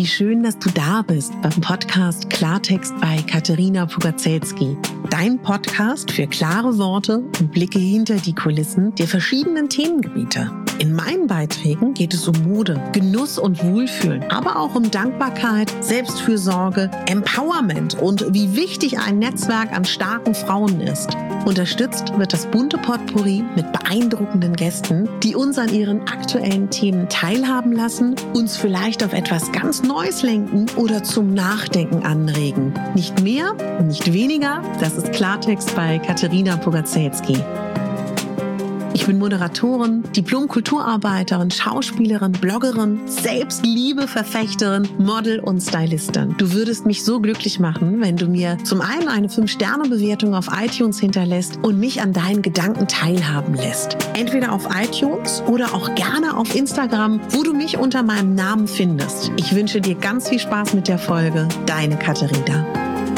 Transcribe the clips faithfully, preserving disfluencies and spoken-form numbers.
Wie schön, dass du da bist beim Podcast Klartext bei Katerina Pugacelski. Dein Podcast für klare Worte und Blicke hinter die Kulissen der verschiedenen Themengebiete. In meinen Beiträgen geht es um Mode, Genuss und Wohlfühlen, aber auch um Dankbarkeit, Selbstfürsorge, Empowerment und wie wichtig ein Netzwerk an starken Frauen ist. Unterstützt wird das bunte Potpourri mit beeindruckenden Gästen, die uns an ihren aktuellen Themen teilhaben lassen, uns vielleicht auf etwas ganz Neues lenken oder zum Nachdenken anregen. Nicht mehr, nicht weniger, das ist Klartext bei Katerina Pugacelski. Ich bin Moderatorin, Diplom-Kulturarbeiterin, Schauspielerin, Bloggerin, Selbstliebe-Verfechterin, Model und Stylistin. Du würdest mich so glücklich machen, wenn du mir zum einen eine fünf Sterne Bewertung auf iTunes hinterlässt und mich an deinen Gedanken teilhaben lässt. Entweder auf iTunes oder auch gerne auf Instagram, wo du mich unter meinem Namen findest. Ich wünsche dir ganz viel Spaß mit der Folge. Deine Katerina.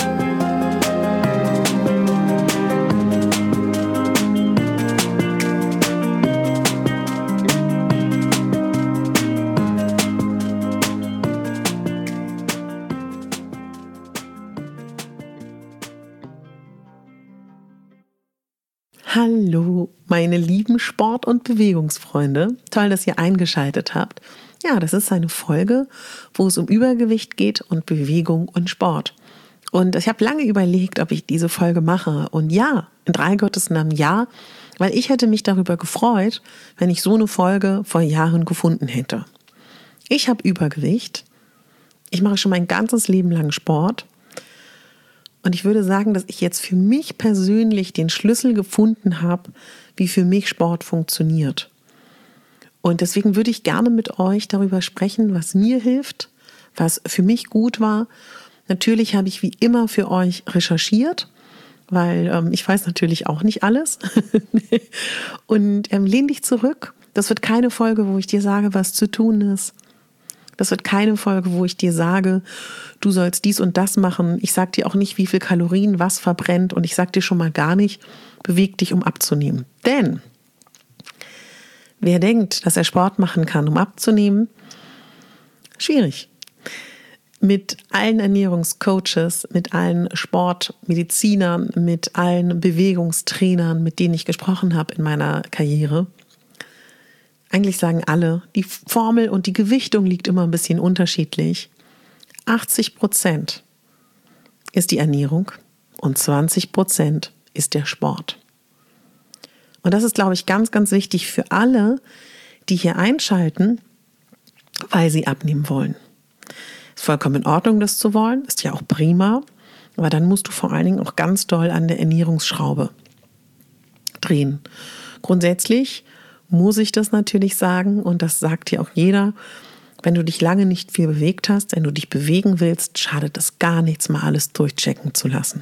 Hallo, meine lieben Sport- und Bewegungsfreunde. Toll, dass ihr eingeschaltet habt. Ja, das ist eine Folge, wo es um Übergewicht geht und Bewegung und Sport. Und ich habe lange überlegt, ob ich diese Folge mache. Und ja, in drei Gottes Namen ja, weil ich hätte mich darüber gefreut, wenn ich so eine Folge vor Jahren gefunden hätte. Ich habe Übergewicht. Ich mache schon mein ganzes Leben lang Sport. Und ich würde sagen, dass ich jetzt für mich persönlich den Schlüssel gefunden habe, wie für mich Sport funktioniert. Und deswegen würde ich gerne mit euch darüber sprechen, was mir hilft, was für mich gut war. Natürlich habe ich wie immer für euch recherchiert, weil ähm, ich weiß natürlich auch nicht alles. Und ähm, lehn dich zurück. Das wird keine Folge, wo ich dir sage, was zu tun ist. Das wird keine Folge, wo ich dir sage, du sollst dies und das machen. Ich sage dir auch nicht, wie viel Kalorien was verbrennt. Und ich sage dir schon mal gar nicht, beweg dich, um abzunehmen. Denn wer denkt, dass er Sport machen kann, um abzunehmen, schwierig. Mit allen Ernährungscoaches, mit allen Sportmedizinern, mit allen Bewegungstrainern, mit denen ich gesprochen habe in meiner Karriere, eigentlich sagen alle, die Formel und die Gewichtung liegt immer ein bisschen unterschiedlich. achtzig Prozent ist die Ernährung und zwanzig Prozent ist der Sport. Und das ist, glaube ich, ganz, ganz wichtig für alle, die hier einschalten, weil sie abnehmen wollen. Ist vollkommen in Ordnung, das zu wollen, ist ja auch prima, aber dann musst du vor allen Dingen auch ganz doll an der Ernährungsschraube drehen. Grundsätzlich muss ich das natürlich sagen, und das sagt dir auch jeder, wenn du dich lange nicht viel bewegt hast, wenn du dich bewegen willst, schadet es gar nichts, mal alles durchchecken zu lassen.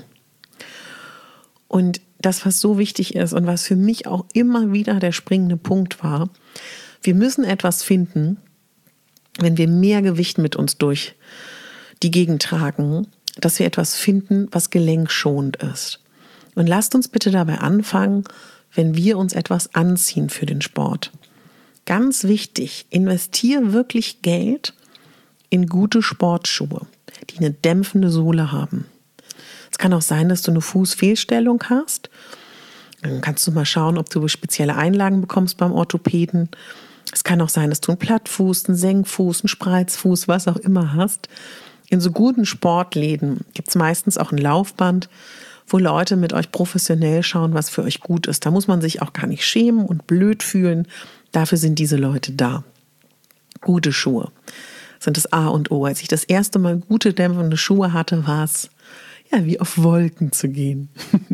Und das, was so wichtig ist und was für mich auch immer wieder der springende Punkt war, wir müssen etwas finden, wenn wir mehr Gewicht mit uns durch die Gegend tragen, dass wir etwas finden, was gelenkschonend ist. Und lasst uns bitte dabei anfangen, wenn wir uns etwas anziehen für den Sport. Ganz wichtig, investiere wirklich Geld in gute Sportschuhe, die eine dämpfende Sohle haben. Es kann auch sein, dass du eine Fußfehlstellung hast. Dann kannst du mal schauen, ob du spezielle Einlagen bekommst beim Orthopäden. Es kann auch sein, dass du einen Plattfuß, einen Senkfuß, einen Spreizfuß, was auch immer hast. In so guten Sportläden gibt es meistens auch ein Laufband, wo Leute mit euch professionell schauen, was für euch gut ist. Da muss man sich auch gar nicht schämen und blöd fühlen. Dafür sind diese Leute da. Gute Schuhe sind das A und O. Als ich das erste Mal gute, dämpfende Schuhe hatte, war es ja wie auf Wolken zu gehen.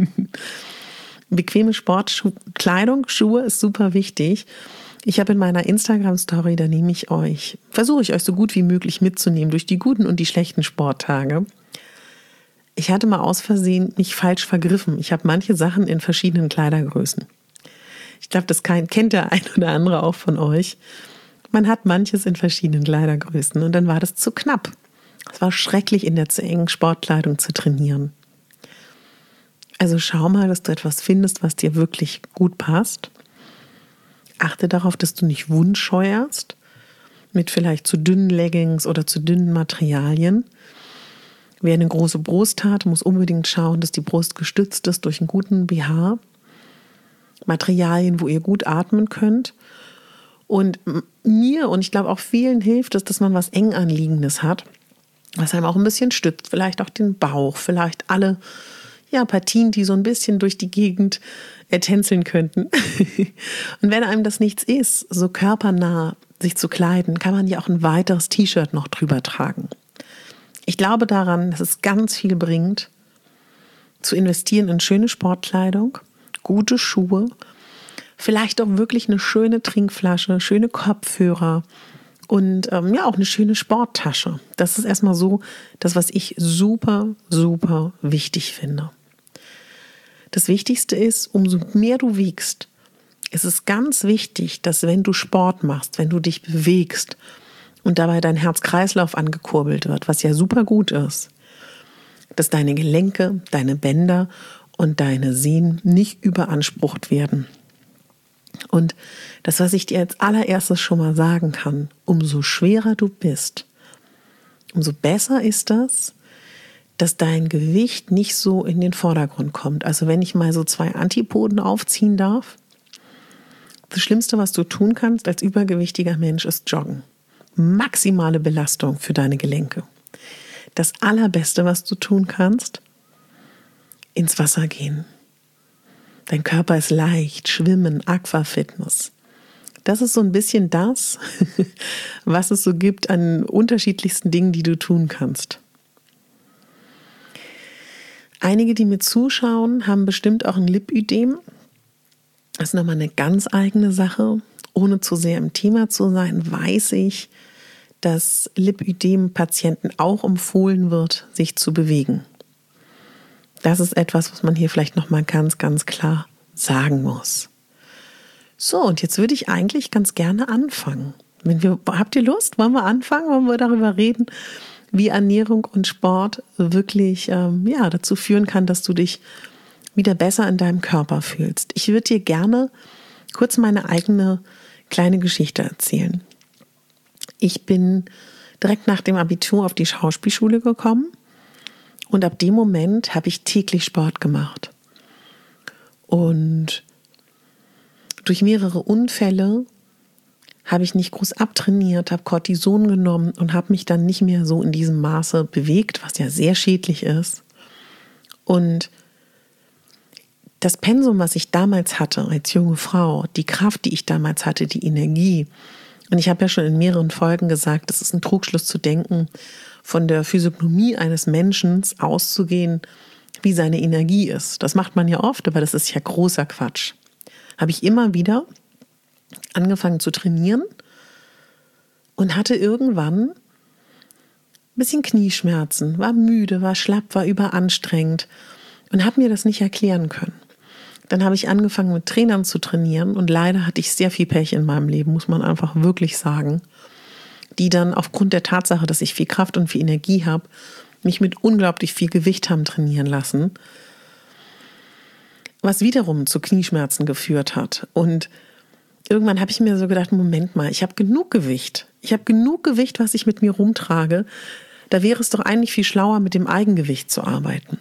Bequeme Sportkleidung, Schuhe ist super wichtig. Ich habe in meiner Instagram-Story, da nehme ich euch, versuche ich euch so gut wie möglich mitzunehmen durch die guten und die schlechten Sporttage. Ich hatte mal aus Versehen mich falsch vergriffen. Ich habe manche Sachen in verschiedenen Kleidergrößen. Ich glaube, das kennt der ein oder andere auch von euch. Man hat manches in verschiedenen Kleidergrößen und dann war das zu knapp. Es war schrecklich, in der zu engen Sportkleidung zu trainieren. Also schau mal, dass du etwas findest, was dir wirklich gut passt. Achte darauf, dass du nicht wundscheuerst. mit vielleicht zu dünnen Leggings oder zu dünnen Materialien. Wer eine große Brust hat, muss unbedingt schauen, dass die Brust gestützt ist durch einen guten B H. Materialien, wo ihr gut atmen könnt. Und mir und ich glaube auch vielen hilft es, dass man was eng anliegendes hat, was einem auch ein bisschen stützt. Vielleicht auch den Bauch, vielleicht alle ja, Partien, die so ein bisschen durch die Gegend ertänzeln könnten. Und wenn einem das nichts ist, so körpernah sich zu kleiden, kann man ja auch ein weiteres T-Shirt noch drüber tragen. Ich glaube daran, dass es ganz viel bringt, zu investieren in schöne Sportkleidung, gute Schuhe, vielleicht auch wirklich eine schöne Trinkflasche, schöne Kopfhörer und ähm, ja auch eine schöne Sporttasche. Das ist erstmal so das, was ich super, super wichtig finde. Das Wichtigste ist, umso mehr du wiegst, ist es ganz wichtig, dass wenn du Sport machst, wenn du dich bewegst und dabei dein Herz-Kreislauf angekurbelt wird, was ja super gut ist, dass deine Gelenke, deine Bänder und deine Sehnen nicht überansprucht werden. Und das, was ich dir als allererstes schon mal sagen kann, umso schwerer du bist, umso besser ist das, dass dein Gewicht nicht so in den Vordergrund kommt. Also wenn ich mal so zwei Antipoden aufziehen darf, das Schlimmste, was du tun kannst als übergewichtiger Mensch, ist joggen. Maximale Belastung für deine Gelenke. Das Allerbeste, was du tun kannst, ins Wasser gehen. Dein Körper ist leicht, Schwimmen, Aquafitness. Das ist so ein bisschen das, was es so gibt an unterschiedlichsten Dingen, die du tun kannst. Einige, die mir zuschauen, haben bestimmt auch ein Lipödem. Das ist nochmal eine ganz eigene Sache. Ohne zu sehr im Thema zu sein, weiß ich, dass Lipödem-Patienten auch empfohlen wird, sich zu bewegen. Das ist etwas, was man hier vielleicht nochmal ganz, ganz klar sagen muss. So, und jetzt würde ich eigentlich ganz gerne anfangen. Wenn wir, habt ihr Lust? Wollen wir anfangen? Wollen wir darüber reden, wie Ernährung und Sport wirklich ähm, ja, dazu führen kann, dass du dich wieder besser in deinem Körper fühlst? Ich würde dir gerne kurz meine eigene kleine Geschichte erzählen. Ich bin direkt nach dem Abitur auf die Schauspielschule gekommen und ab dem Moment habe ich täglich Sport gemacht. Und durch mehrere Unfälle habe ich nicht groß abtrainiert, habe Cortison genommen und habe mich dann nicht mehr so in diesem Maße bewegt, was ja sehr schädlich ist. Und das Pensum, was ich damals hatte als junge Frau, die Kraft, die ich damals hatte, die Energie, und ich habe ja schon in mehreren Folgen gesagt, es ist ein Trugschluss zu denken, von der Physiognomie eines Menschen auszugehen, wie seine Energie ist. Das macht man ja oft, aber das ist ja großer Quatsch. Habe ich immer wieder angefangen zu trainieren und hatte irgendwann ein bisschen Knieschmerzen, war müde, war schlapp, war überanstrengend und habe mir das nicht erklären können. Dann habe ich angefangen mit Trainern zu trainieren und leider hatte ich sehr viel Pech in meinem Leben, muss man einfach wirklich sagen, die dann aufgrund der Tatsache, dass ich viel Kraft und viel Energie habe, mich mit unglaublich viel Gewicht haben trainieren lassen, was wiederum zu Knieschmerzen geführt hat. Und irgendwann habe ich mir so gedacht, Moment mal, ich habe genug Gewicht. Ich habe genug Gewicht, was ich mit mir rumtrage. Da wäre es doch eigentlich viel schlauer, mit dem Eigengewicht zu arbeiten.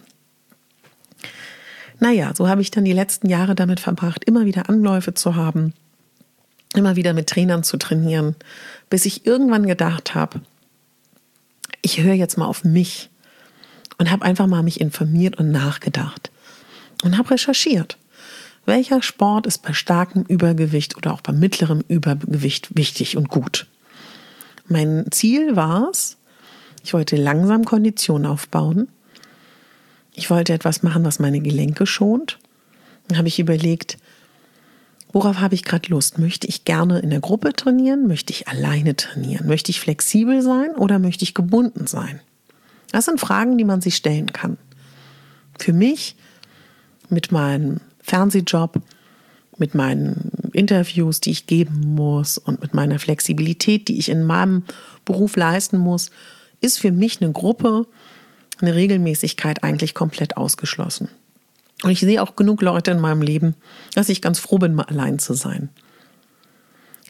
Naja, so habe ich dann die letzten Jahre damit verbracht, immer wieder Anläufe zu haben, immer wieder mit Trainern zu trainieren, bis ich irgendwann gedacht habe, ich höre jetzt mal auf mich und habe einfach mal mich informiert und nachgedacht und habe recherchiert. Welcher Sport ist bei starkem Übergewicht oder auch bei mittlerem Übergewicht wichtig und gut? Mein Ziel war es, ich wollte langsam Kondition aufbauen. Ich wollte etwas machen, was meine Gelenke schont. Dann habe ich überlegt, worauf habe ich gerade Lust? Möchte ich gerne in der Gruppe trainieren? Möchte ich alleine trainieren? Möchte ich flexibel sein oder möchte ich gebunden sein? Das sind Fragen, die man sich stellen kann. Für mich, mit meinem Fernsehjob, mit meinen Interviews, die ich geben muss und mit meiner Flexibilität, die ich in meinem Beruf leisten muss, ist für mich eine Gruppe, eine Regelmäßigkeit eigentlich komplett ausgeschlossen. Und ich sehe auch genug Leute in meinem Leben, dass ich ganz froh bin, mal allein zu sein.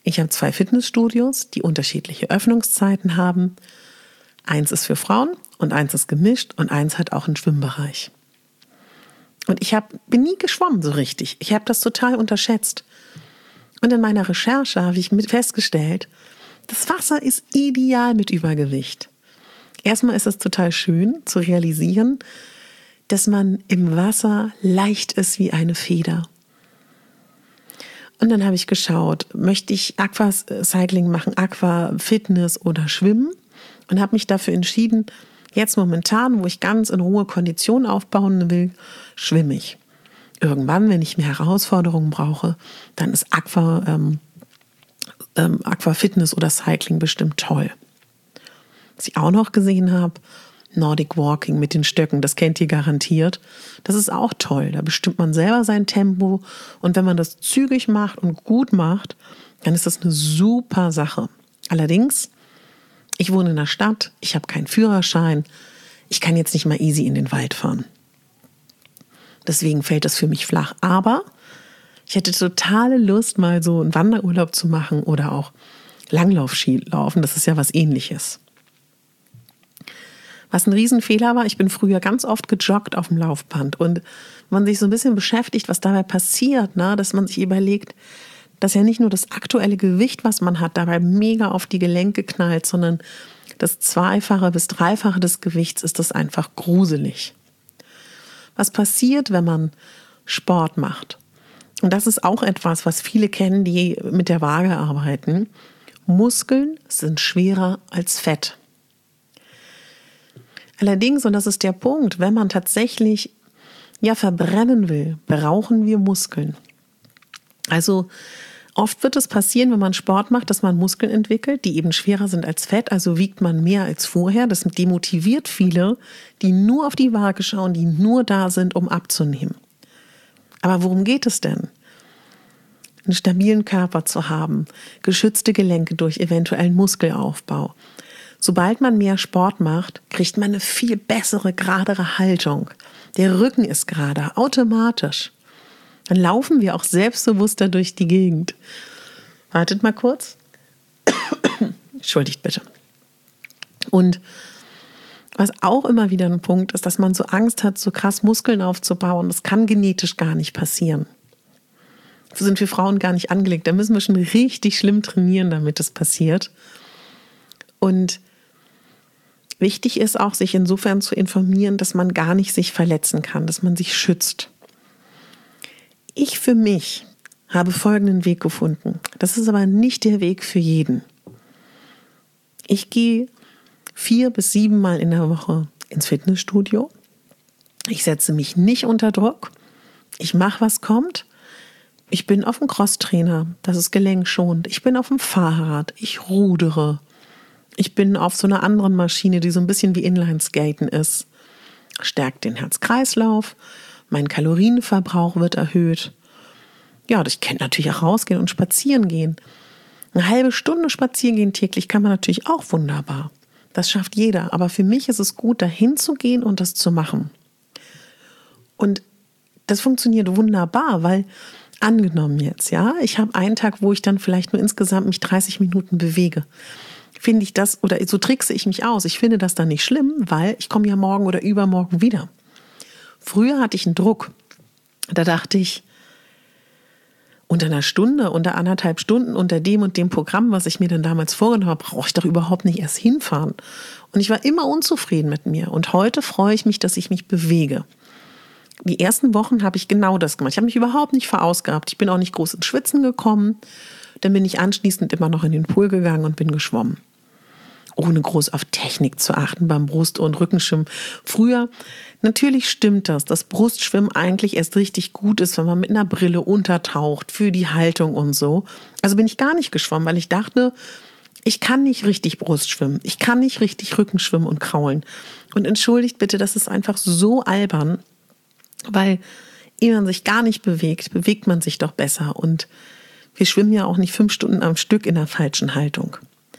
Ich habe zwei Fitnessstudios, die unterschiedliche Öffnungszeiten haben. Eins ist für Frauen und eins ist gemischt und eins hat auch einen Schwimmbereich. Und ich hab, bin nie geschwommen so richtig. Ich habe das total unterschätzt. Und in meiner Recherche habe ich mit festgestellt, das Wasser ist ideal mit Übergewicht. Erstmal ist es total schön zu realisieren, dass man im Wasser leicht ist wie eine Feder. Und dann habe ich geschaut, möchte ich Aquacycling machen, Aquafitness oder Schwimmen? Und habe mich dafür entschieden, jetzt momentan, wo ich ganz in Ruhe Kondition aufbauen will, schwimme ich. Irgendwann, wenn ich mehr Herausforderungen brauche, dann ist Aqua, ähm, ähm, Aquafitness oder Cycling bestimmt toll. Was ich auch noch gesehen habe, Nordic Walking mit den Stöcken, das kennt ihr garantiert. Das ist auch toll. Da bestimmt man selber sein Tempo. Und wenn man das zügig macht und gut macht, dann ist das eine super Sache. Allerdings, ich wohne in der Stadt, ich habe keinen Führerschein. Ich kann jetzt nicht mal easy in den Wald fahren. Deswegen fällt das für mich flach. Aber ich hätte totale Lust, mal so einen Wanderurlaub zu machen oder auch Langlaufski laufen. Das ist ja was Ähnliches. Was ein Riesenfehler war, ich bin früher ganz oft gejoggt auf dem Laufband. Und wenn man sich so ein bisschen beschäftigt, was dabei passiert, ne, dass man sich überlegt, dass ja nicht nur das aktuelle Gewicht, was man hat, dabei mega auf die Gelenke knallt, sondern das Zweifache bis Dreifache des Gewichts ist das einfach gruselig. Was passiert, wenn man Sport macht? Und das ist auch etwas, was viele kennen, die mit der Waage arbeiten. Muskeln sind schwerer als Fett. Allerdings, und das ist der Punkt, wenn man tatsächlich ja verbrennen will, brauchen wir Muskeln. Also oft wird es passieren, wenn man Sport macht, dass man Muskeln entwickelt, die eben schwerer sind als Fett, also wiegt man mehr als vorher. Das demotiviert viele, die nur auf die Waage schauen, die nur da sind, um abzunehmen. Aber worum geht es denn? Einen stabilen Körper zu haben, geschützte Gelenke durch eventuellen Muskelaufbau. Sobald man mehr Sport macht, kriegt man eine viel bessere, geradere Haltung. Der Rücken ist gerade, automatisch. Dann laufen wir auch selbstbewusster durch die Gegend. Wartet mal kurz. Entschuldigt bitte. Und was auch immer wieder ein Punkt ist, dass man so Angst hat, so krass Muskeln aufzubauen. Das kann genetisch gar nicht passieren. Das sind für Frauen gar nicht angelegt. Da müssen wir schon richtig schlimm trainieren, damit es passiert. Und wichtig ist auch, sich insofern zu informieren, dass man gar nicht sich verletzen kann, dass man sich schützt. Ich für mich habe folgenden Weg gefunden. Das ist aber nicht der Weg für jeden. Ich gehe vier bis sieben Mal in der Woche ins Fitnessstudio. Ich setze mich nicht unter Druck. Ich mache, was kommt. Ich bin auf dem Crosstrainer, das ist gelenkschonend. Ich bin auf dem Fahrrad, ich rudere. Ich bin auf so einer anderen Maschine, die so ein bisschen wie Inlineskaten ist. Stärkt den Herz-Kreislauf, mein Kalorienverbrauch wird erhöht. Ja, ich kann natürlich auch rausgehen und spazieren gehen. Eine halbe Stunde spazieren gehen täglich kann man natürlich auch wunderbar. Das schafft jeder. Aber für mich ist es gut, dahin zu gehen und das zu machen. Und das funktioniert wunderbar, weil angenommen jetzt, ja, ich habe einen Tag, wo ich dann vielleicht nur insgesamt mich dreißig Minuten bewege. Finde ich das, oder so trickse ich mich aus. Ich finde das dann nicht schlimm, weil ich komme ja morgen oder übermorgen wieder. Früher hatte ich einen Druck. Da dachte ich, unter einer Stunde, unter anderthalb Stunden, unter dem und dem Programm, was ich mir dann damals vorgenommen habe, brauche ich doch überhaupt nicht erst hinfahren. Und ich war immer unzufrieden mit mir. Und heute freue ich mich, dass ich mich bewege. Die ersten Wochen habe ich genau das gemacht. Ich habe mich überhaupt nicht verausgabt. Ich bin auch nicht groß ins Schwitzen gekommen. Dann bin ich anschließend immer noch in den Pool gegangen und bin geschwommen. Ohne groß auf Technik zu achten beim Brust- und Rückenschwimmen. Früher, natürlich stimmt das, dass Brustschwimmen eigentlich erst richtig gut ist, wenn man mit einer Brille untertaucht, für die Haltung und so. Also bin ich gar nicht geschwommen, weil ich dachte, ich kann nicht richtig Brustschwimmen, ich kann nicht richtig Rückenschwimmen und kraulen. Und entschuldigt bitte, das ist einfach so albern, weil ehe man sich gar nicht bewegt, bewegt man sich doch besser. Und wir schwimmen ja auch nicht fünf Stunden am Stück in der falschen Haltung.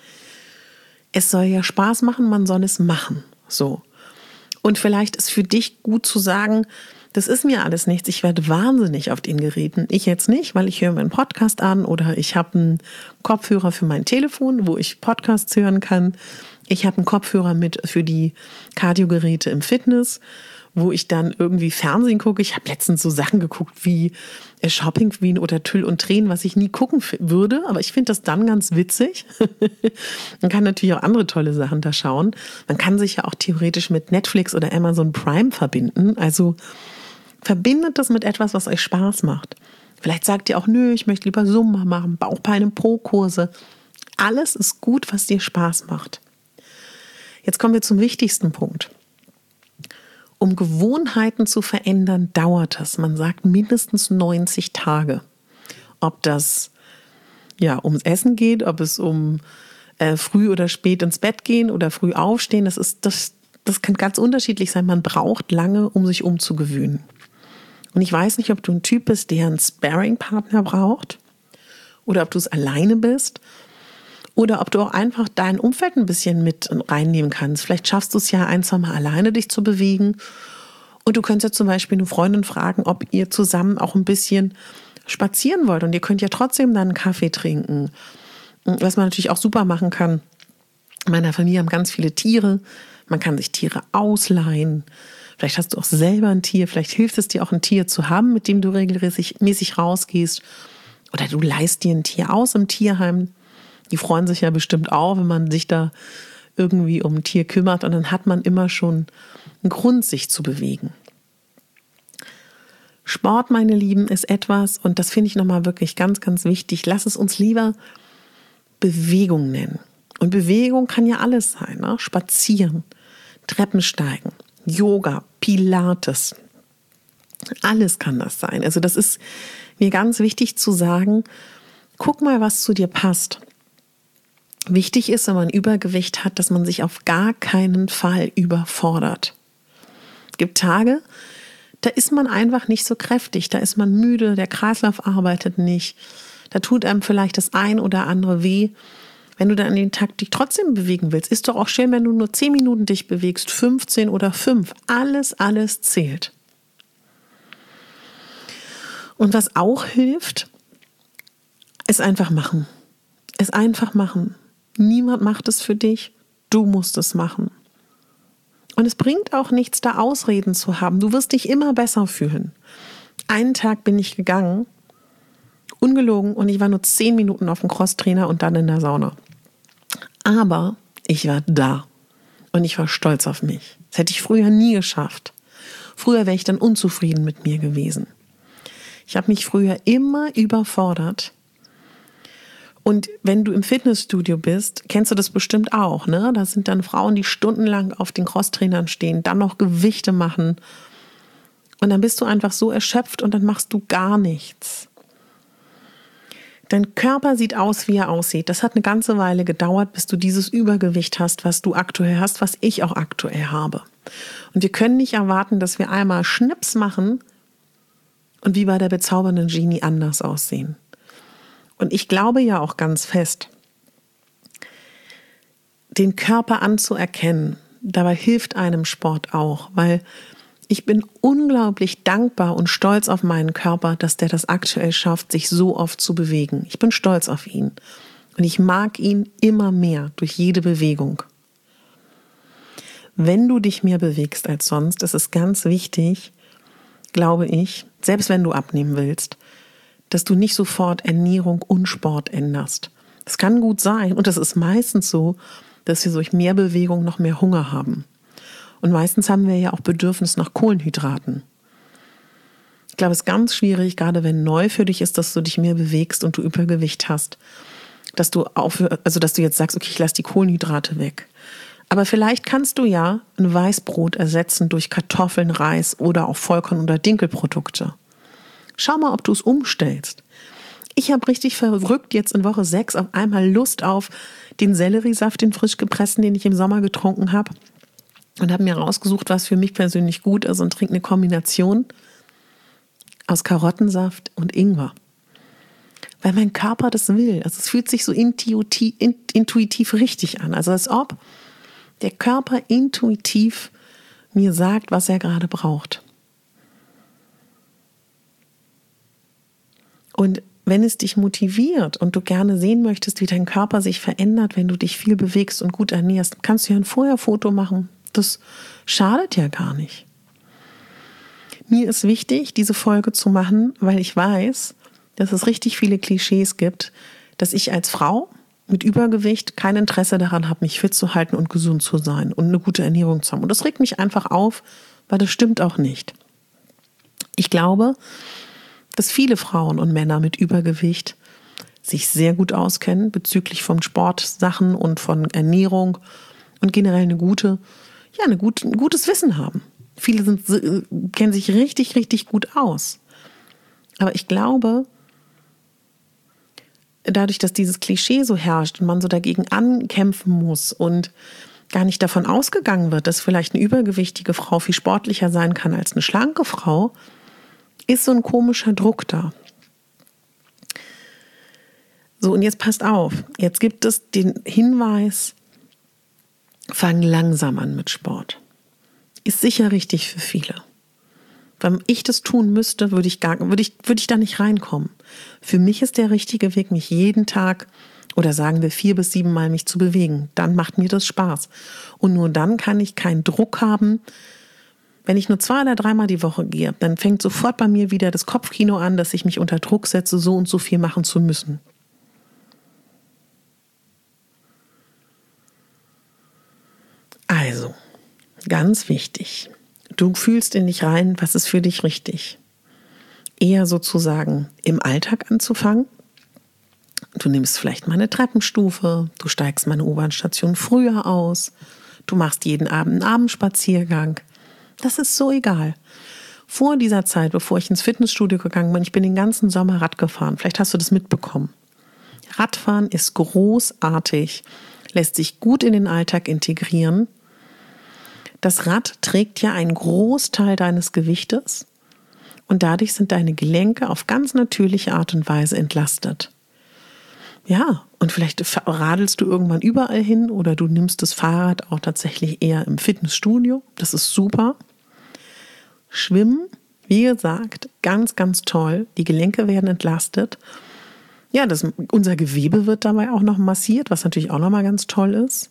Es soll ja Spaß machen, man soll es machen. So. Und vielleicht ist für dich gut zu sagen, Das ist mir alles nichts. Ich werde wahnsinnig auf den Geräten. Ich jetzt nicht, weil ich höre meinen Podcast an oder ich habe einen Kopfhörer für mein Telefon, wo ich Podcasts hören kann. Ich habe einen Kopfhörer mit für die Kardiogeräte im Fitness, wo ich dann irgendwie Fernsehen gucke. Ich habe letztens so Sachen geguckt wie Shopping Queen oder Tüll und Tränen, was ich nie gucken würde, aber ich finde das dann ganz witzig. Man kann natürlich auch andere tolle Sachen da schauen. Man kann sich ja auch theoretisch mit Netflix oder Amazon Prime verbinden. Also verbindet das mit etwas, was euch Spaß macht. Vielleicht sagt ihr auch, nö, ich möchte lieber Zumba machen, Bauchbeine, Po-Kurse. Alles ist gut, was dir Spaß macht. Jetzt kommen wir zum wichtigsten Punkt. Um Gewohnheiten zu verändern, dauert es. Man sagt mindestens neunzig Tage. Ob das ja ums Essen geht, ob es um äh, früh oder spät ins Bett gehen oder früh aufstehen, das ist das, das kann ganz unterschiedlich sein. Man braucht lange, um sich umzugewöhnen. Und ich weiß nicht, ob du ein Typ bist, der einen Sparring-Partner braucht oder ob du es alleine bist oder ob du auch einfach dein Umfeld ein bisschen mit reinnehmen kannst. Vielleicht schaffst du es ja ein, zwei Mal alleine, dich zu bewegen. Und du könntest ja zum Beispiel eine Freundin fragen, ob ihr zusammen auch ein bisschen spazieren wollt. Und ihr könnt ja trotzdem dann einen Kaffee trinken. Was man natürlich auch super machen kann. In meiner Familie haben ganz viele Tiere. Man kann sich Tiere ausleihen. Vielleicht hast du auch selber ein Tier. Vielleicht hilft es dir auch, ein Tier zu haben, mit dem du regelmäßig mäßig rausgehst. Oder du leihst dir ein Tier aus im Tierheim. Die freuen sich ja bestimmt auch, wenn man sich da irgendwie um ein Tier kümmert. Und dann hat man immer schon einen Grund, sich zu bewegen. Sport, meine Lieben, ist etwas, und das finde ich nochmal wirklich ganz, ganz wichtig. Lass es uns lieber Bewegung nennen. Und Bewegung kann ja alles sein. Ne? Spazieren, Treppensteigen, Yoga, Pilates. Alles kann das sein. Also das ist mir ganz wichtig zu sagen, guck mal, was zu dir passt. Wichtig ist, wenn man Übergewicht hat, dass man sich auf gar keinen Fall überfordert. Es gibt Tage, da ist man einfach nicht so kräftig, da ist man müde, der Kreislauf arbeitet nicht, da tut einem vielleicht das ein oder andere weh. Wenn du dann an den Tag dich trotzdem bewegen willst, ist doch auch schön, wenn du nur zehn Minuten dich bewegst, fünfzehn oder fünf. Alles, alles zählt. Und was auch hilft, ist einfach machen. Ist einfach machen. Niemand macht es für dich, du musst es machen. Und es bringt auch nichts, da Ausreden zu haben. Du wirst dich immer besser fühlen. Einen Tag bin ich gegangen, ungelogen, und ich war nur zehn Minuten auf dem Crosstrainer und dann in der Sauna. Aber ich war da und ich war stolz auf mich. Das hätte ich früher nie geschafft. Früher wäre ich dann unzufrieden mit mir gewesen. Ich habe mich früher immer überfordert. Und wenn du im Fitnessstudio bist, kennst du das bestimmt auch, ne? Da sind dann Frauen, die stundenlang auf den Crosstrainern stehen, dann noch Gewichte machen. Und dann bist du einfach so erschöpft und dann machst du gar nichts. Dein Körper sieht aus, wie er aussieht. Das hat eine ganze Weile gedauert, bis du dieses Übergewicht hast, was du aktuell hast, was ich auch aktuell habe. Und wir können nicht erwarten, dass wir einmal Schnips machen und wie bei der bezaubernden Genie anders aussehen. Und ich glaube ja auch ganz fest, den Körper anzuerkennen, dabei hilft einem Sport auch, weil ich bin unglaublich dankbar und stolz auf meinen Körper, dass der das aktuell schafft, sich so oft zu bewegen. Ich bin stolz auf ihn und ich mag ihn immer mehr durch jede Bewegung. Wenn du dich mehr bewegst als sonst, ist es ganz wichtig, glaube ich, selbst wenn du abnehmen willst, dass du nicht sofort Ernährung und Sport änderst. Das kann gut sein und es ist meistens so, dass wir durch mehr Bewegung noch mehr Hunger haben. Und meistens haben wir ja auch Bedürfnis nach Kohlenhydraten. Ich glaube, es ist ganz schwierig, gerade wenn neu für dich ist, dass du dich mehr bewegst und du Übergewicht hast, dass du aufhör, also dass du jetzt sagst, okay, ich lasse die Kohlenhydrate weg. Aber vielleicht kannst du ja ein Weißbrot ersetzen durch Kartoffeln, Reis oder auch Vollkorn- oder Dinkelprodukte. Schau mal, ob du es umstellst. Ich habe richtig verrückt jetzt in Woche sechs auf einmal Lust auf den Selleriesaft, den frisch gepressten, den ich im Sommer getrunken habe. Und habe mir rausgesucht, was für mich persönlich gut ist und trinke eine Kombination aus Karottensaft und Ingwer. Weil mein Körper das will. Also es fühlt sich so intuitiv, intuitiv richtig an. Also als ob der Körper intuitiv mir sagt, was er gerade braucht. Und wenn es dich motiviert und du gerne sehen möchtest, wie dein Körper sich verändert, wenn du dich viel bewegst und gut ernährst, kannst du ja ein Vorher-Foto machen. Das schadet ja gar nicht. Mir ist wichtig, diese Folge zu machen, weil ich weiß, dass es richtig viele Klischees gibt, dass ich als Frau mit Übergewicht kein Interesse daran habe, mich fit zu halten und gesund zu sein und eine gute Ernährung zu haben. Und das regt mich einfach auf, weil das stimmt auch nicht. Ich glaube, dass viele Frauen und Männer mit Übergewicht sich sehr gut auskennen bezüglich von Sportsachen und von Ernährung und generell eine gute, ja, eine gute, ein gutes Wissen haben. Viele sind, kennen sich richtig, richtig gut aus. Aber ich glaube, dadurch, dass dieses Klischee so herrscht und man so dagegen ankämpfen muss und gar nicht davon ausgegangen wird, dass vielleicht eine übergewichtige Frau viel sportlicher sein kann als eine schlanke Frau, ist so ein komischer Druck da. So, und jetzt passt auf. Jetzt gibt es den Hinweis, fang langsam an mit Sport. Ist sicher richtig für viele. Wenn ich das tun müsste, würde ich, gar, würde ich, würde ich da nicht reinkommen. Für mich ist der richtige Weg, mich jeden Tag oder sagen wir vier bis sieben Mal mich zu bewegen. Dann macht mir das Spaß. Und nur dann kann ich keinen Druck haben. Wenn ich nur zwei oder dreimal die Woche gehe, dann fängt sofort bei mir wieder das Kopfkino an, dass ich mich unter Druck setze, so und so viel machen zu müssen. Also, ganz wichtig. Du fühlst in dich rein, was ist für dich richtig. Eher sozusagen im Alltag anzufangen. Du nimmst vielleicht mal eine Treppenstufe, du steigst mal eine U-Bahn-Station früher aus, du machst jeden Abend einen Abendspaziergang. Das ist so egal. Vor dieser Zeit, bevor ich ins Fitnessstudio gegangen bin, ich bin den ganzen Sommer Rad gefahren. Vielleicht hast du das mitbekommen. Radfahren ist großartig, lässt sich gut in den Alltag integrieren. Das Rad trägt ja einen Großteil deines Gewichtes und dadurch sind deine Gelenke auf ganz natürliche Art und Weise entlastet. Ja, und vielleicht radelst du irgendwann überall hin oder du nimmst das Fahrrad auch tatsächlich eher im Fitnessstudio. Das ist super. Schwimmen, wie gesagt, ganz, ganz toll. Die Gelenke werden entlastet. Ja, das, unser Gewebe wird dabei auch noch massiert, was natürlich auch nochmal ganz toll ist.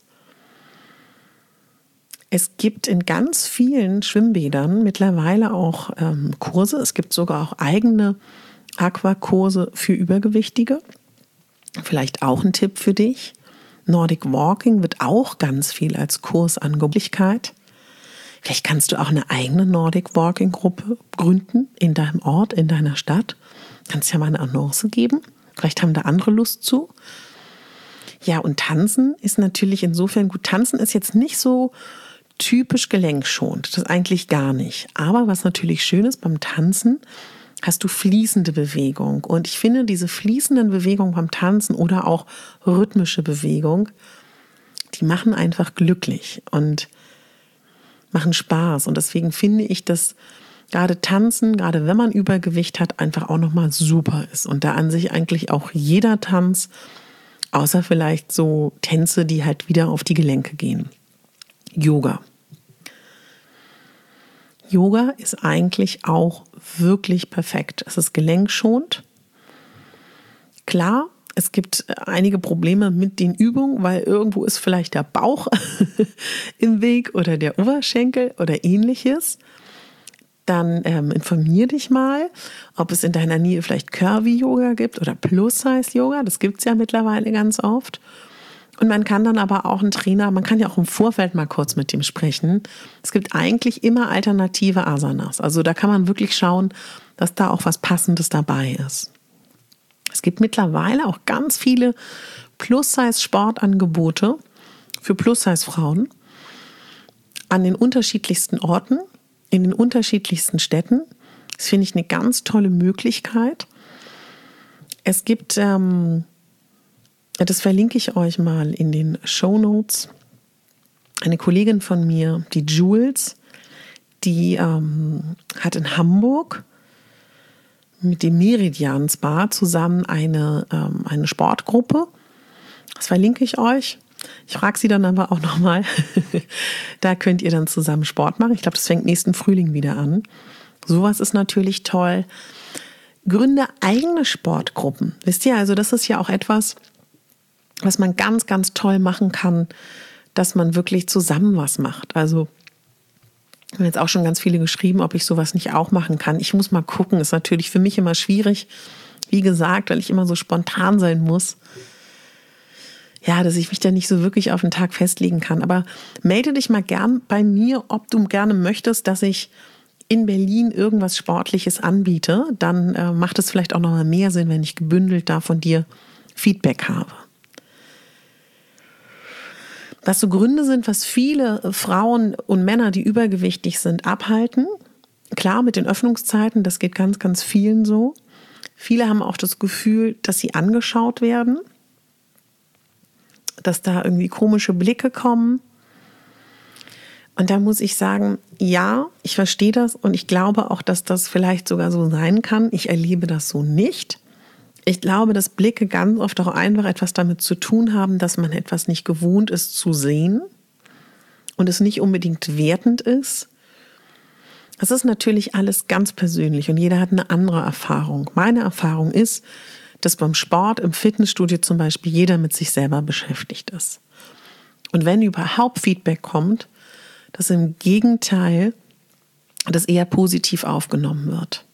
Es gibt in ganz vielen Schwimmbädern mittlerweile auch ähm, Kurse. Es gibt sogar auch eigene Aquakurse für Übergewichtige. Vielleicht auch ein Tipp für dich. Nordic Walking wird auch ganz viel als Kurs angeboten. Vielleicht kannst du auch eine eigene Nordic Walking Gruppe gründen in deinem Ort, in deiner Stadt. Kannst ja mal eine Annonce geben. Vielleicht haben da andere Lust zu. Ja, und Tanzen ist natürlich insofern gut. Tanzen ist jetzt nicht so typisch gelenkschonend, das eigentlich gar nicht. Aber was natürlich schön ist beim Tanzen, hast du fließende Bewegung. Und ich finde, diese fließenden Bewegungen beim Tanzen oder auch rhythmische Bewegung, die machen einfach glücklich und machen Spaß. Und deswegen finde ich, dass gerade Tanzen, gerade wenn man Übergewicht hat, einfach auch nochmal super ist. Und da an sich eigentlich auch jeder Tanz, außer vielleicht so Tänze, die halt wieder auf die Gelenke gehen. Yoga. Yoga ist eigentlich auch wirklich perfekt. Es ist gelenkschonend. Klar, es gibt einige Probleme mit den Übungen, weil irgendwo ist vielleicht der Bauch im Weg oder der Oberschenkel oder ähnliches. Dann ähm, informier dich mal, ob es in deiner Nähe vielleicht Curvy-Yoga gibt oder Plus-Size-Yoga. Das gibt es ja mittlerweile ganz oft. Und man kann dann aber auch einen Trainer, man kann ja auch im Vorfeld mal kurz mit dem sprechen. Es gibt eigentlich immer alternative Asanas. Also da kann man wirklich schauen, dass da auch was Passendes dabei ist. Es gibt mittlerweile auch ganz viele Plus-Size-Sportangebote für Plus-Size-Frauen an den unterschiedlichsten Orten, in den unterschiedlichsten Städten. Das finde ich eine ganz tolle Möglichkeit. Es gibt... Ähm, Das verlinke ich euch mal in den Shownotes. Eine Kollegin von mir, die Jules, die ähm, hat in Hamburg mit dem Meridian Spa zusammen eine, ähm, eine Sportgruppe. Das verlinke ich euch. Ich frage sie dann aber auch nochmal. Da könnt ihr dann zusammen Sport machen. Ich glaube, das fängt nächsten Frühling wieder an. Sowas ist natürlich toll. Gründe eigene Sportgruppen. Wisst ihr, also das ist ja auch etwas, was man ganz, ganz toll machen kann, dass man wirklich zusammen was macht. Also haben jetzt auch schon ganz viele geschrieben, ob ich sowas nicht auch machen kann. Ich muss mal gucken, ist natürlich für mich immer schwierig, wie gesagt, weil ich immer so spontan sein muss. Ja, dass ich mich da nicht so wirklich auf den Tag festlegen kann. Aber melde dich mal gern bei mir, ob du gerne möchtest, dass ich in Berlin irgendwas Sportliches anbiete. Dann äh, macht es vielleicht auch noch mal mehr Sinn, wenn ich gebündelt da von dir Feedback habe. Was so Gründe sind, was viele Frauen und Männer, die übergewichtig sind, abhalten. Klar, mit den Öffnungszeiten, das geht ganz, ganz vielen so. Viele haben auch das Gefühl, dass sie angeschaut werden, dass da irgendwie komische Blicke kommen. Und da muss ich sagen, ja, ich verstehe das und ich glaube auch, dass das vielleicht sogar so sein kann. Ich erlebe das so nicht. Ich glaube, dass Blicke ganz oft auch einfach etwas damit zu tun haben, dass man etwas nicht gewohnt ist zu sehen und es nicht unbedingt wertend ist. Das ist natürlich alles ganz persönlich und jeder hat eine andere Erfahrung. Meine Erfahrung ist, dass beim Sport, im Fitnessstudio zum Beispiel, jeder mit sich selber beschäftigt ist. Und wenn überhaupt Feedback kommt, dass im Gegenteil das eher positiv aufgenommen wird.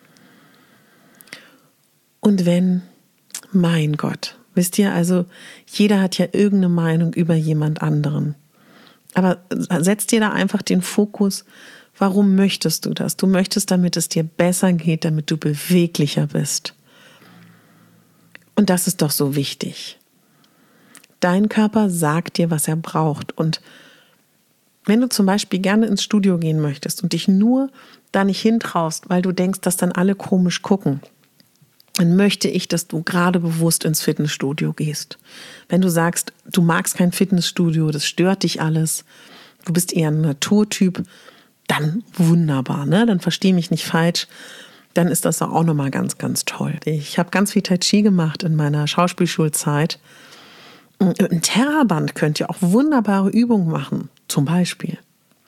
Und wenn, mein Gott, wisst ihr, also jeder hat ja irgendeine Meinung über jemand anderen. Aber setz dir da einfach den Fokus, warum möchtest du das? Du möchtest, damit es dir besser geht, damit du beweglicher bist. Und das ist doch so wichtig. Dein Körper sagt dir, was er braucht. Und wenn du zum Beispiel gerne ins Studio gehen möchtest und dich nur da nicht hintraust, weil du denkst, dass dann alle komisch gucken, dann möchte ich, dass du gerade bewusst ins Fitnessstudio gehst. Wenn du sagst, du magst kein Fitnessstudio, das stört dich alles, du bist eher ein Naturtyp, dann wunderbar, ne? Dann versteh mich nicht falsch, dann ist das auch nochmal ganz, ganz toll. Ich habe ganz viel Tai Chi gemacht in meiner Schauspielschulzeit. Ein Terraband könnt ihr auch wunderbare Übungen machen, zum Beispiel.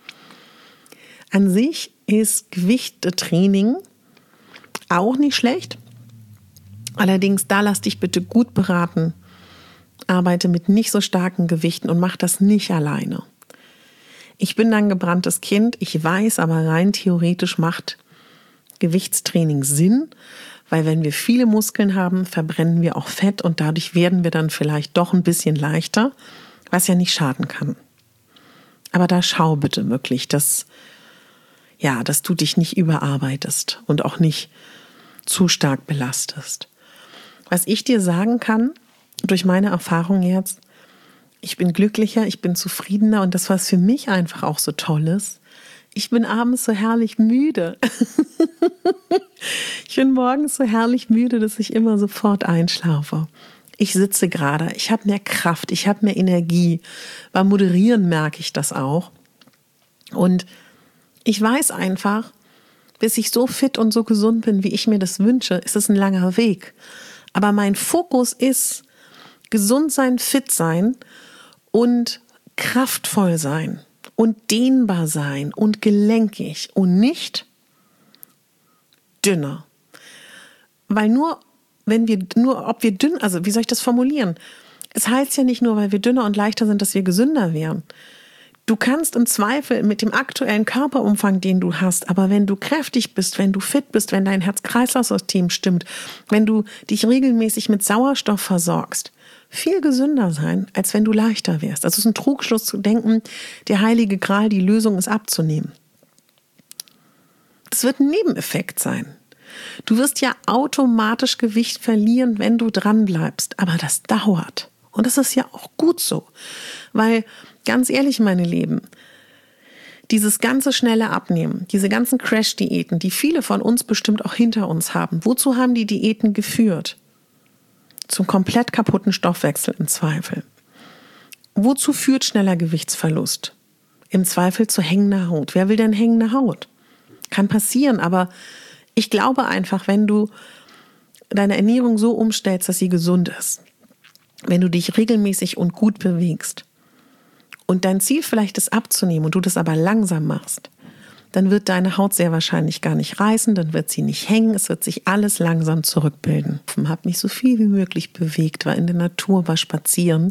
An sich ist Gewichttraining auch nicht schlecht. Allerdings, da lass dich bitte gut beraten. Arbeite mit nicht so starken Gewichten und mach das nicht alleine. Ich bin ein gebranntes Kind. Ich weiß, aber rein theoretisch macht Gewichtstraining Sinn, weil wenn wir viele Muskeln haben, verbrennen wir auch Fett und dadurch werden wir dann vielleicht doch ein bisschen leichter, was ja nicht schaden kann. Aber da schau bitte wirklich, dass, ja, dass du dich nicht überarbeitest und auch nicht zu stark belastest. Was ich dir sagen kann, durch meine Erfahrung jetzt, ich bin glücklicher, ich bin zufriedener und das, was für mich einfach auch so toll ist, ich bin abends so herrlich müde. Ich bin morgens so herrlich müde, dass ich immer sofort einschlafe. Ich sitze gerade, ich habe mehr Kraft, ich habe mehr Energie. Beim Moderieren merke ich das auch. Und ich weiß einfach, bis ich so fit und so gesund bin, wie ich mir das wünsche, ist es ein langer Weg. Aber mein Fokus ist gesund sein, fit sein und kraftvoll sein und dehnbar sein und gelenkig und nicht dünner. Weil nur, wenn wir, nur ob wir dünn, also wie soll ich das formulieren? Es heißt ja nicht nur, weil wir dünner und leichter sind, dass wir gesünder wären. Du kannst im Zweifel mit dem aktuellen Körperumfang, den du hast, aber wenn du kräftig bist, wenn du fit bist, wenn dein Herz-Kreislauf-System stimmt, wenn du dich regelmäßig mit Sauerstoff versorgst, viel gesünder sein, als wenn du leichter wärst. Das ist ein Trugschluss zu denken, der heilige Gral, die Lösung ist abzunehmen. Das wird ein Nebeneffekt sein. Du wirst ja automatisch Gewicht verlieren, wenn du dran bleibst, aber das dauert. Und das ist ja auch gut so, weil ganz ehrlich, meine Lieben, dieses ganze schnelle Abnehmen, diese ganzen Crash-Diäten, die viele von uns bestimmt auch hinter uns haben, wozu haben die Diäten geführt? Zum komplett kaputten Stoffwechsel im Zweifel. Wozu führt schneller Gewichtsverlust? Im Zweifel zu hängender Haut. Wer will denn hängende Haut? Kann passieren, aber ich glaube einfach, wenn du deine Ernährung so umstellst, dass sie gesund ist, wenn du dich regelmäßig und gut bewegst und dein Ziel vielleicht ist abzunehmen und du das aber langsam machst, dann wird deine Haut sehr wahrscheinlich gar nicht reißen, dann wird sie nicht hängen, es wird sich alles langsam zurückbilden. Ich habe mich so viel wie möglich bewegt, war in der Natur, war spazieren.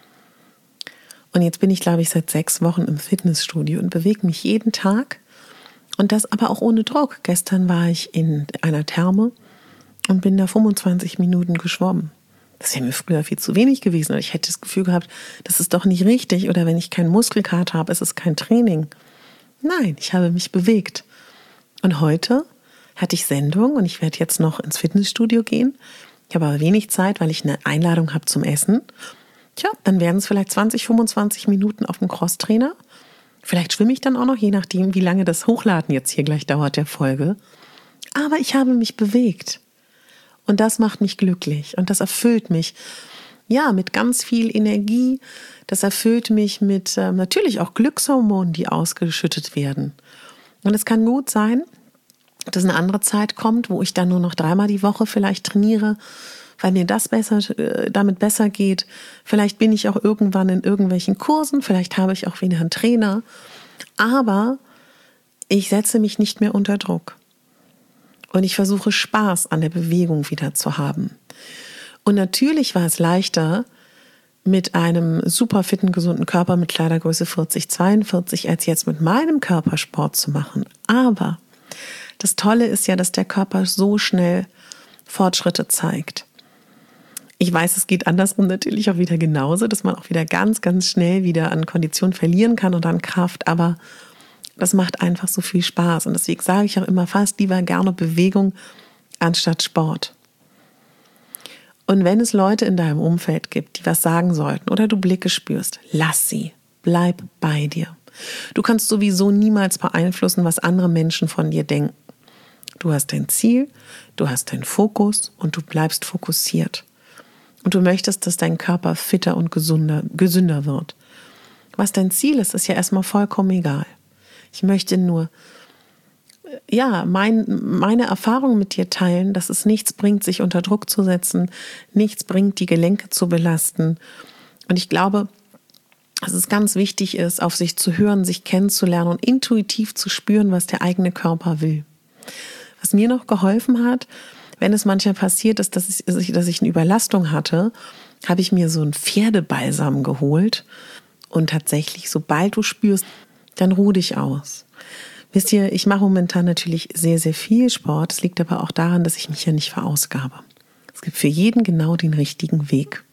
Und jetzt bin ich, glaube ich, seit sechs Wochen im Fitnessstudio und bewege mich jeden Tag. Und das aber auch ohne Druck. Gestern war ich in einer Therme und bin da fünfundzwanzig Minuten geschwommen. Das wäre mir früher viel zu wenig gewesen. Ich hätte das Gefühl gehabt, das ist doch nicht richtig. Oder wenn ich keinen Muskelkater habe, ist es kein Training. Nein, ich habe mich bewegt. Und heute hatte ich Sendung und ich werde jetzt noch ins Fitnessstudio gehen. Ich habe aber wenig Zeit, weil ich eine Einladung habe zum Essen. Tja, dann werden es vielleicht zwanzig, fünfundzwanzig Minuten auf dem Crosstrainer. Vielleicht schwimme ich dann auch noch, je nachdem, wie lange das Hochladen jetzt hier gleich dauert, der Folge. Aber ich habe mich bewegt. Und das macht mich glücklich und das erfüllt mich, ja, mit ganz viel Energie. Das erfüllt mich mit äh, natürlich auch Glückshormonen, die ausgeschüttet werden. Und es kann gut sein, dass eine andere Zeit kommt, wo ich dann nur noch dreimal die Woche vielleicht trainiere, weil mir das besser, äh, damit besser geht. Vielleicht bin ich auch irgendwann in irgendwelchen Kursen, vielleicht habe ich auch wieder einen Trainer. Aber ich setze mich nicht mehr unter Druck. Und ich versuche Spaß an der Bewegung wieder zu haben. Und natürlich war es leichter, mit einem super fitten, gesunden Körper mit Kleidergröße vierzig, zweiundvierzig, als jetzt mit meinem Körper Sport zu machen. Aber das Tolle ist ja, dass der Körper so schnell Fortschritte zeigt. Ich weiß, es geht andersrum natürlich auch wieder genauso, dass man auch wieder ganz, ganz schnell wieder an Kondition verlieren kann und an Kraft, aber das macht einfach so viel Spaß und deswegen sage ich auch immer fast lieber gerne Bewegung anstatt Sport. Und wenn es Leute in deinem Umfeld gibt, die was sagen sollten oder du Blicke spürst, lass sie, bleib bei dir. Du kannst sowieso niemals beeinflussen, was andere Menschen von dir denken. Du hast dein Ziel, du hast deinen Fokus und du bleibst fokussiert. Und du möchtest, dass dein Körper fitter und gesunder, gesünder wird. Was dein Ziel ist, ist ja erstmal vollkommen egal. Ich möchte nur, ja, mein, meine Erfahrung mit dir teilen, dass es nichts bringt, sich unter Druck zu setzen, nichts bringt, die Gelenke zu belasten. Und ich glaube, dass es ganz wichtig ist, auf sich zu hören, sich kennenzulernen und intuitiv zu spüren, was der eigene Körper will. Was mir noch geholfen hat, wenn es manchmal passiert ist, dass ich, dass ich eine Überlastung hatte, habe ich mir so einen Pferdebalsam geholt. Und tatsächlich, sobald du spürst, dann ruh dich aus. Wisst ihr, ich mache momentan natürlich sehr, sehr viel Sport. Es liegt aber auch daran, dass ich mich ja nicht verausgabe. Es gibt für jeden genau den richtigen Weg.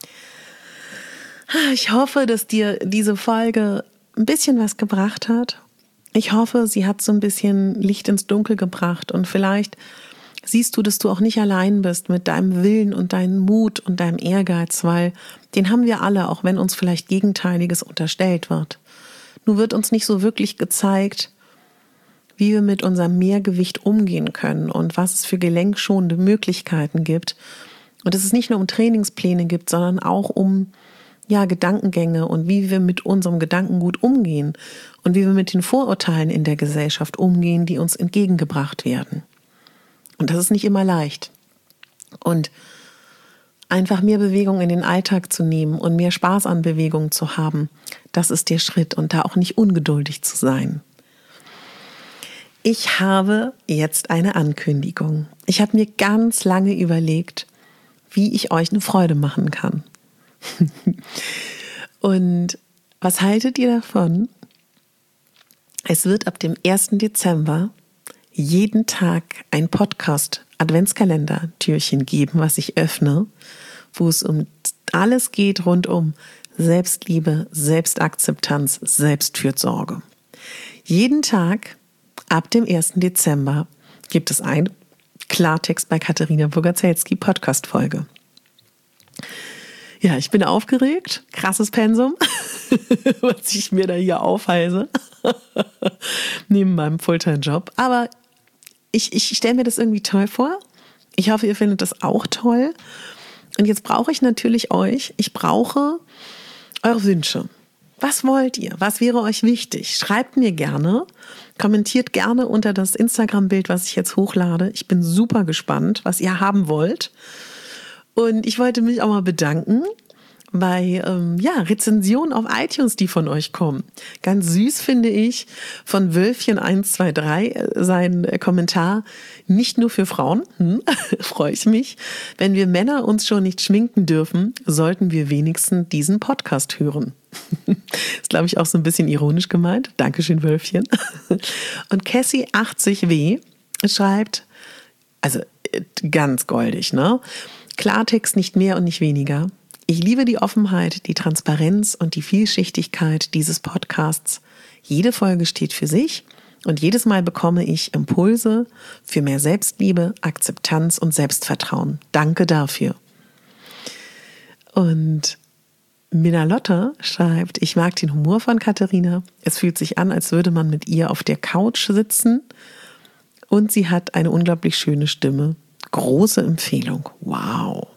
Ich hoffe, dass dir diese Folge ein bisschen was gebracht hat. Ich hoffe, sie hat so ein bisschen Licht ins Dunkel gebracht und vielleicht siehst du, dass du auch nicht allein bist mit deinem Willen und deinem Mut und deinem Ehrgeiz, weil den haben wir alle, auch wenn uns vielleicht Gegenteiliges unterstellt wird. Nur wird uns nicht so wirklich gezeigt, wie wir mit unserem Mehrgewicht umgehen können und was es für gelenkschonende Möglichkeiten gibt. Und dass es nicht nur um Trainingspläne gibt, sondern auch um ja, Gedankengänge und wie wir mit unserem Gedankengut umgehen und wie wir mit den Vorurteilen in der Gesellschaft umgehen, die uns entgegengebracht werden. Und das ist nicht immer leicht. Und einfach mehr Bewegung in den Alltag zu nehmen und mehr Spaß an Bewegung zu haben, das ist der Schritt und da auch nicht ungeduldig zu sein. Ich habe jetzt eine Ankündigung. Ich habe mir ganz lange überlegt, wie ich euch eine Freude machen kann. Und was haltet ihr davon? Es wird ab dem ersten Dezember jeden Tag ein Podcast-Adventskalender-Türchen geben, was ich öffne, wo es um alles geht rund um Selbstliebe, Selbstakzeptanz, Selbstfürsorge. Jeden Tag ab dem ersten Dezember gibt es ein Klartext bei Katharina Bogazelski Podcast-Folge. Ja, ich bin aufgeregt. Krasses Pensum, was ich mir da hier aufhalse, neben meinem Fulltime-Job. Aber ich, ich stelle mir das irgendwie toll vor. Ich hoffe, ihr findet das auch toll. Und jetzt brauche ich natürlich euch. Ich brauche eure Wünsche. Was wollt ihr? Was wäre euch wichtig? Schreibt mir gerne. Kommentiert gerne unter das Instagram-Bild, was ich jetzt hochlade. Ich bin super gespannt, was ihr haben wollt. Und ich wollte mich auch mal bedanken bei ähm, ja, Rezensionen auf iTunes, die von euch kommen. Ganz süß finde ich von Wölfchen eins zwei drei äh, sein äh, Kommentar. Nicht nur für Frauen, hm, freue ich mich. Wenn wir Männer uns schon nicht schminken dürfen, sollten wir wenigstens diesen Podcast hören. Ist, glaube ich, auch so ein bisschen ironisch gemeint. Dankeschön, Wölfchen. Und Cassie achtzig W schreibt, also äh, ganz goldig, ne? Klartext, nicht mehr und nicht weniger. Ich liebe die Offenheit, die Transparenz und die Vielschichtigkeit dieses Podcasts. Jede Folge steht für sich und jedes Mal bekomme ich Impulse für mehr Selbstliebe, Akzeptanz und Selbstvertrauen. Danke dafür. Und Minna Lotte schreibt, ich mag den Humor von Katharina. Es fühlt sich an, als würde man mit ihr auf der Couch sitzen. Und sie hat eine unglaublich schöne Stimme. Große Empfehlung. Wow.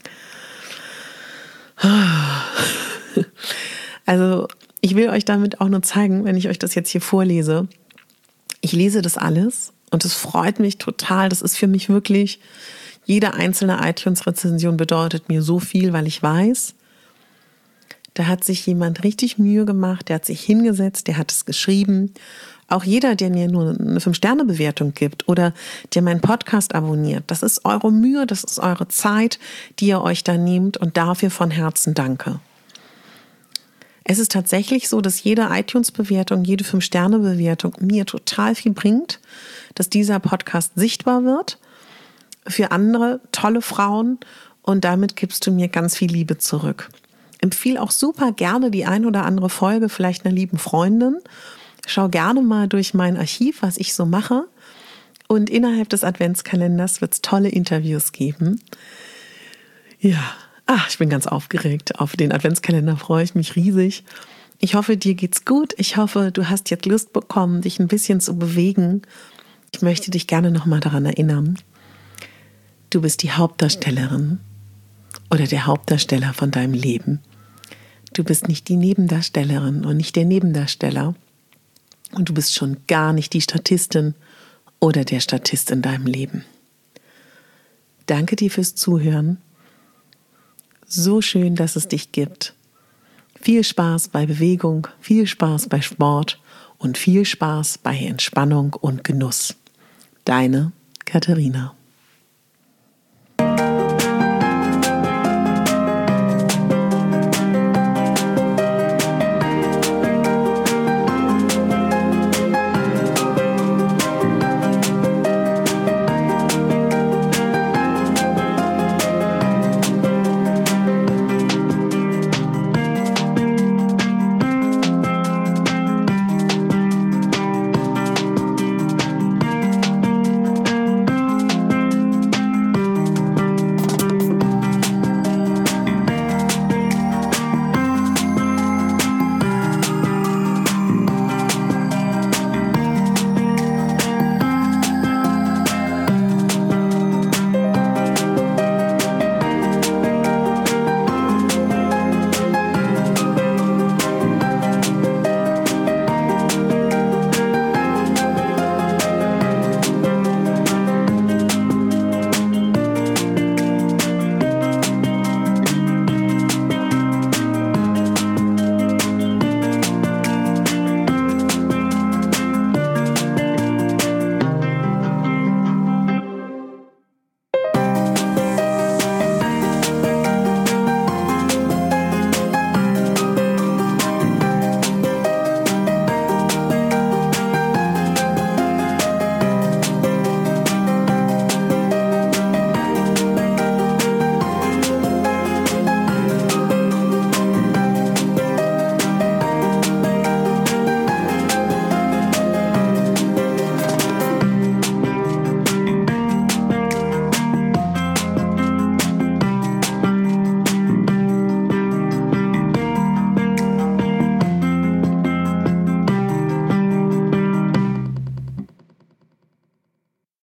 Also ich will euch damit auch nur zeigen, wenn ich euch das jetzt hier vorlese. Ich lese das alles und es freut mich total. Das ist für mich wirklich, jede einzelne iTunes-Rezension bedeutet mir so viel, weil ich weiß, da hat sich jemand richtig Mühe gemacht, der hat sich hingesetzt, der hat es geschrieben. Auch jeder, der mir nur eine fünf Sterne Bewertung gibt oder der meinen Podcast abonniert, das ist eure Mühe, das ist eure Zeit, die ihr euch da nehmt und dafür von Herzen danke. Es ist tatsächlich so, dass jede iTunes-Bewertung, jede fünf Sterne Bewertung mir total viel bringt, dass dieser Podcast sichtbar wird für andere tolle Frauen und damit gibst du mir ganz viel Liebe zurück. Empfehle auch super gerne die ein oder andere Folge vielleicht einer lieben Freundin. Schau gerne mal durch mein Archiv, was ich so mache. Und innerhalb des Adventskalenders wird es tolle Interviews geben. Ja, ach, ich bin ganz aufgeregt. Auf den Adventskalender freue ich mich riesig. Ich hoffe, dir geht's gut. Ich hoffe, du hast jetzt Lust bekommen, dich ein bisschen zu bewegen. Ich möchte dich gerne nochmal daran erinnern. Du bist die Hauptdarstellerin oder der Hauptdarsteller von deinem Leben. Du bist nicht die Nebendarstellerin und nicht der Nebendarsteller. Und du bist schon gar nicht die Statistin oder der Statist in deinem Leben. Danke dir fürs Zuhören. So schön, dass es dich gibt. Viel Spaß bei Bewegung, viel Spaß bei Sport und viel Spaß bei Entspannung und Genuss. Deine Katharina.